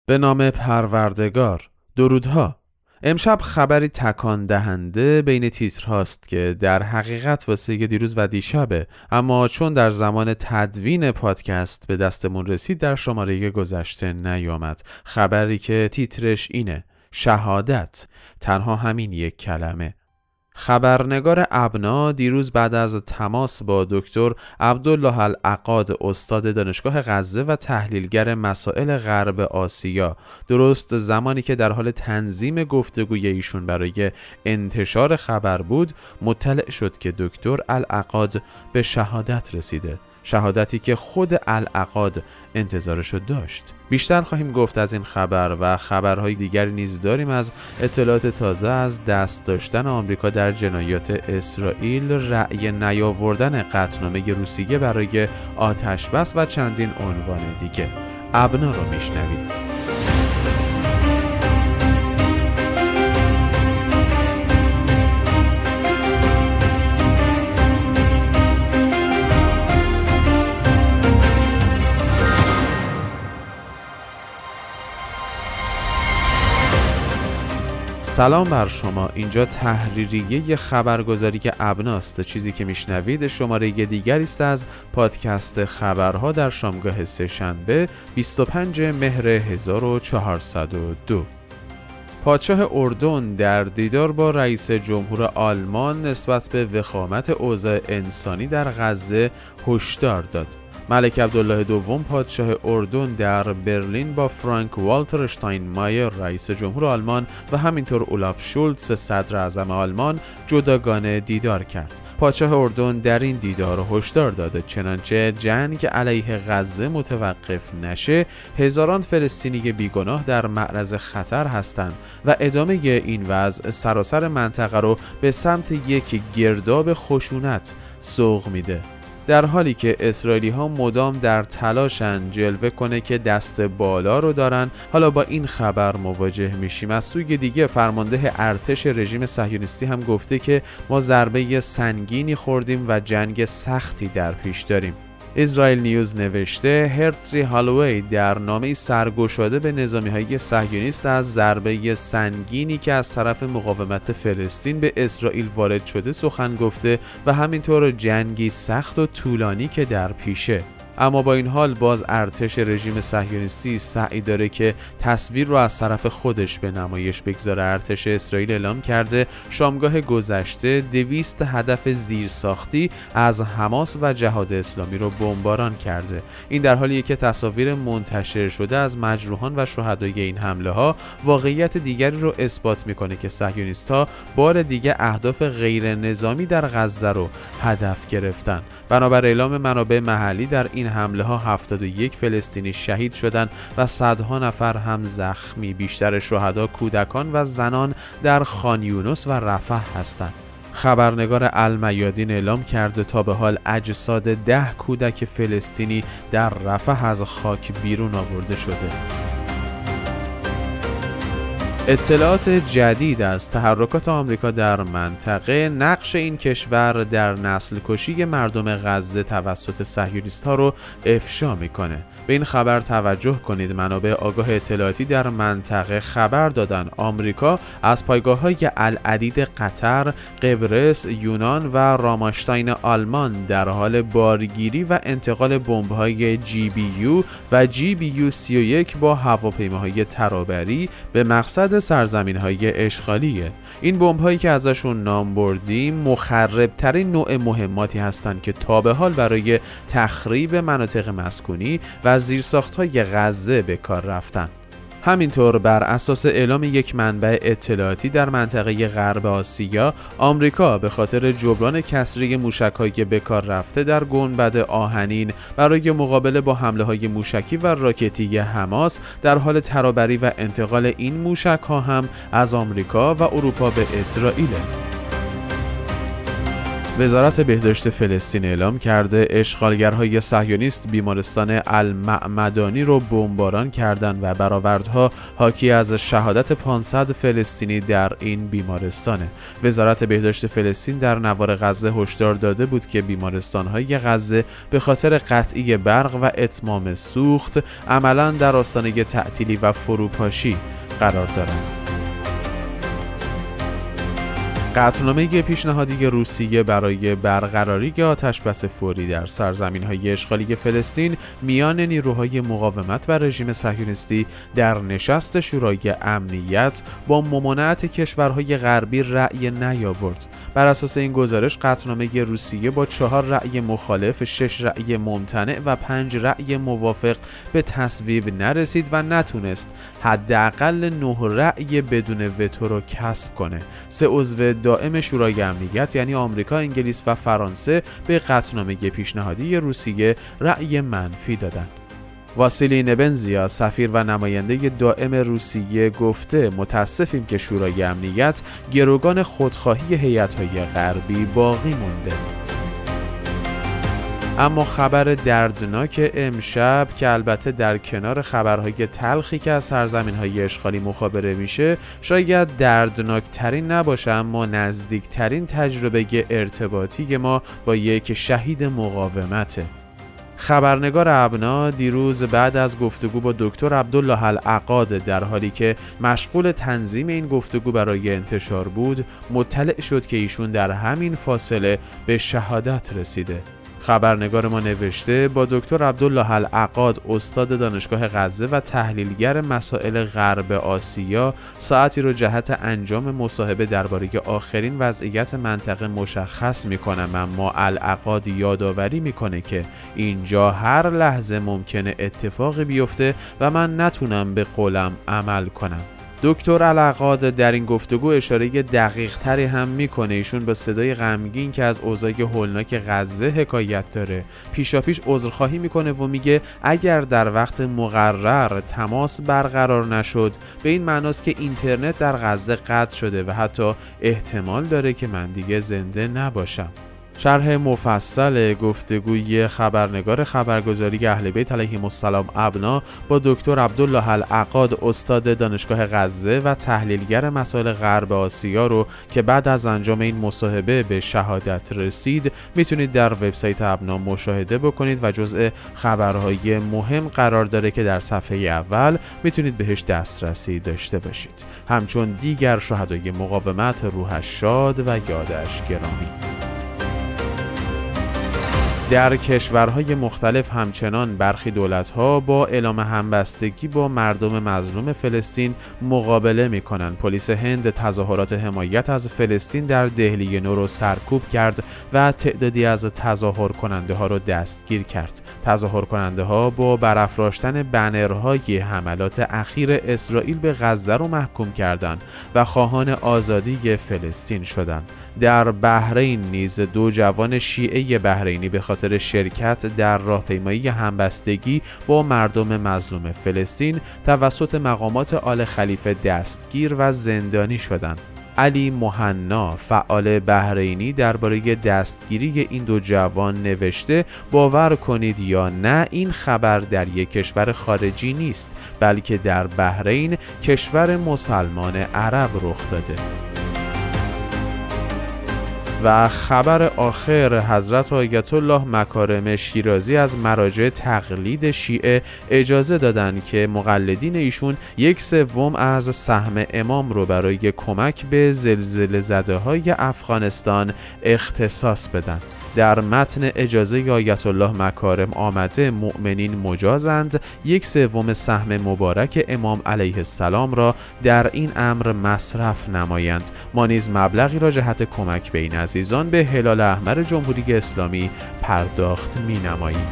به نام پروردگار. درودها. امشب خبری تکان دهنده بین تیترهاست که در حقیقت واسه دیروز و دیشبه، اما چون در زمان تدوین پادکست به دستمون رسید در شماره گذشته نیامد. خبری که تیترش اینه: شهادت. تنها همین یک کلمه. خبرنگار ابنا دیروز بعد از تماس با دکتر عبدالله العقاد، استاد دانشگاه غزه و تحلیلگر مسائل غرب آسیا، درست زمانی که در حال تنظیم گفتگوی ایشون برای انتشار خبر بود، مطلع شد که دکتر العقاد به شهادت رسیده. شهادتی که خود العقاد انتظارشو داشت. بیشتر خواهیم گفت از این خبر و خبرهای دیگری نیز داریم از اطلاعات تازه از دست داشتن آمریکا در جنایات اسرائیل، رأی نیاوردن قطعنامه روسیه برای آتش‌بس و چندین عنوان دیگه. ابنا رو میشنوید. سلام بر شما، اینجا تحریریه خبرگزاری که ابناست. چیزی که میشنوید شماره دیگری است از پادکست خبرها در شامگاه سه‌شنبه 25 مهر 1402. پادشاه اردن در دیدار با رئیس جمهور آلمان نسبت به وخامت اوضاع انسانی در غزه هشدار داد. ملک عبدالله دوم پادشاه اردن در برلین با فرانک والتر اشتاینمایر رئیس جمهور آلمان و همینطور اولاف شولتز صدر اعظم آلمان جداگانه دیدار کرد. پادشاه اردن در این دیدار هشدار داده چنانچه جنگ علیه غزه متوقف نشه، هزاران فلسطینی بیگناه در معرض خطر هستند و ادامه این وضع سراسر منطقه رو به سمت یک گرداب خشونت سوق میده. در حالی که اسرائیلی ها مدام در تلاشن جلوه کنه که دست بالا رو دارن، حالا با این خبر مواجه میشیم. از سوی دیگه فرمانده ارتش رژیم صهیونیستی هم گفته که ما ضربه سنگینی خوردیم و جنگ سختی در پیش داریم. اسرائیل نیوز نوشته هرتزی هالووی در نامه‌ای سرگشاده به نظامی‌های صهیونیست از ضربه سنگینی که از طرف مقاومت فلسطین به اسرائیل وارد شده سخن گفته و همینطور جنگی سخت و طولانی که در پیشه. اما با این حال باز ارتش رژیم صهیونیستی سعی داره که تصویر رو از طرف خودش به نمایش بگذاره. ارتش اسرائیل اعلام کرده شامگاه گذشته 200 هدف زیرساختی از حماس و جهاد اسلامی رو بمباران کرده. این در حالیه که تصاویر منتشر شده از مجروحان و شهدای این حمله ها واقعیت دیگری رو اثبات میکنه که صهیونیست‌ها بار دیگه اهداف غیر نظامی در غزه رو هدف گرفتن. بنابر اعلام منابع محلی در این حمله ها 71 فلسطینی شهید شدند و صدها نفر هم زخمی. بیشتر شهدا کودکان و زنان در خان یونس و رفح هستند. خبرنگار المیادین اعلام کرده تا به حال اجساد 10 کودک فلسطینی در رفح از خاک بیرون آورده شده. اطلاعات جدید از تحرکات آمریکا در منطقه نقش این کشور در نسل کشی مردم غزه توسط صهیونیست‌ها رو افشا میکنه. به این خبر توجه کنید. منابع آگاه اطلاعاتی در منطقه خبر دادن آمریکا از پایگاه‌های العدید قطر، قبرس، یونان و راماشتاین آلمان در حال بارگیری و انتقال بمب‌های GBU و GBU-31 با هواپیماهای ترابری به مقصد سرزمین‌های اشغالیه. این بمب‌هایی که ازشون نام بردیم مخرب‌ترین نوع مهماتی هستند که تا به حال برای تخریب مناطق مسکونی و زیرساخت‌های غزه به کار رفتن. همینطور بر اساس اعلام یک منبع اطلاعاتی در منطقه غرب آسیا، آمریکا به خاطر جبران کسری موشک‌های به کار رفته در گنبد آهنین برای مقابله با حمله‌های موشکی و راکتی حماس در حال ترابری و انتقال این موشک‌ها هم از آمریکا و اروپا به اسرائیل. وزارت بهداشت فلسطین اعلام کرده اشغالگرهای صهیونیست بیمارستان المعمدانی رو بمباران کردند و برآوردها حاکی از شهادت 500 فلسطینی در این بیمارستانه. وزارت بهداشت فلسطین در نوار غزه هشدار داده بود که بیمارستان‌های غزه به خاطر قطعی برق و اتمام سوخت عملاً در آستانه تعطیلی و فروپاشی قرار دارند. قطعنامه پیشنهادی روسیه برای برقراری آتش‌بس فوری در سرزمین‌های اشغالی فلسطین میان نیروهای مقاومت و رژیم صهیونیستی در نشست شورای امنیت با ممانعت کشورهای غربی رأی نیاورد. بر اساس این گزارش قطعنامه روسیه با 4 رأی مخالف، 6 رأی ممتنع و 5 رأی موافق به تصویب نرسید و نتونست حداقل 9 رأی بدون وتو رو کسب کنه. 3 عضو دائم شورای امنیت یعنی آمریکا، انگلیس و فرانسه به قطعنامه پیشنهادی روسیه رأی منفی دادند. واسیلی نبنزیا، سفیر و نماینده دائم روسیه، گفته متاسفیم که شورای امنیت گروگان خودخواهی هیئت‌های غربی باقی مونده. اما خبر دردناک امشب که البته در کنار خبرهای تلخی که از سرزمین‌های اشغالی مخابره میشه شاید دردناکترین نباشه، اما نزدیکترین تجربه ارتباطی ما با یک شهید مقاومته. خبرنگار ابنا دیروز بعد از گفتگو با دکتر عبدالله العقاد در حالی که مشغول تنظیم این گفتگو برای انتشار بود مطلع شد که ایشون در همین فاصله به شهادت رسیده. خبرنگار ما نوشته با دکتر عبدالله العقاد، استاد دانشگاه غزه و تحلیلگر مسائل غرب آسیا، ساعتی رو جهت انجام مصاحبه درباره آخرین وضعیت منطقه مشخص میکنم، اما العقاد یادآوری میکنه که اینجا هر لحظه ممکنه اتفاقی بیفته و من نتونم به قولم عمل کنم. دکتر العقاد در این گفتگو اشاره دقیق تری هم میکنه. ایشون با صدای غمگین که از اوضاع هولناک غزه حکایت داره پیشاپیش عذرخواهی میکنه و میگه اگر در وقت مقرر تماس برقرار نشد به این معناست که اینترنت در غزه قطع شده و حتی احتمال داره که من دیگه زنده نباشم. شرح مفصل گفتگوی خبرنگار خبرگزاری اهل بیت علیهم السلام ابنا با دکتر عبدالله العقاد، استاد دانشگاه غزه و تحلیلگر مسائل غرب آسیا رو که بعد از انجام این مصاحبه به شهادت رسید میتونید در وبسایت ابنا مشاهده بکنید و جزء خبرهای مهم قرار داره که در صفحه اول میتونید بهش دسترسی داشته باشید. همچون دیگر شهدای مقاومت روحش شاد و یادش گرامی. در کشورهای مختلف همچنان برخی دولت‌ها با اعلام همبستگی با مردم مظلوم فلسطین مقابله می‌کنند. پلیس هند تظاهرات حمایت از فلسطین در دهلی نو را سرکوب کرد و تعدادی از تظاهر کننده ها را دستگیر کرد. تظاهر کننده ها با برافراشتن بنرهای حملات اخیر اسرائیل به غزه را محکوم کردند و خواهان آزادی فلسطین شدند. در بحرین نیز 2 جوان شیعه بحرینی به خاطر شرکت در راهپیمایی همبستگی با مردم مظلوم فلسطین توسط مقامات آل خلیفه دستگیر و زندانی شدند. علی مهنا، فعال بحرینی، درباره دستگیری این 2 جوان نوشته باور کنید یا نه این خبر در یک کشور خارجی نیست بلکه در بحرین، کشور مسلمان عرب رخ داده. و خبر آخر، حضرت آیت الله مکارم شیرازی از مراجع تقلید شیعه اجازه دادند که مقلدین ایشون 1/3 از سهم امام رو برای کمک به زلزله زده های افغانستان اختصاص بدن. در متن اجازه آیت الله مکارم آمده مؤمنین مجازند 1/3 سهم مبارک امام علیه السلام را در این امر مصرف نمایند. ما نیز مبلغی را جهت کمک به این عزیزان به هلال احمر جمهوری اسلامی پرداخت می نماییم.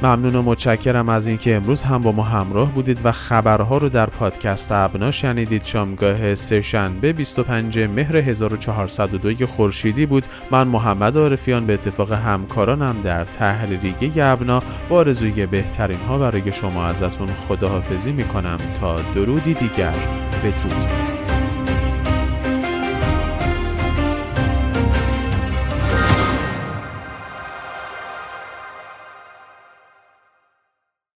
ممنون و متشکرم از اینکه امروز هم با ما همراه بودید و خبرها رو در پادکست ابنا شنیدید. شامگاه سه‌شنبه 25 مهر 1402 خورشیدی بود. من محمد عارفیان به اتفاق همکارانم در تحریریه ابنا با آرزوی بهترین ها برای شما ازتون خداحافظی میکنم تا درودی دیگر. بدرود.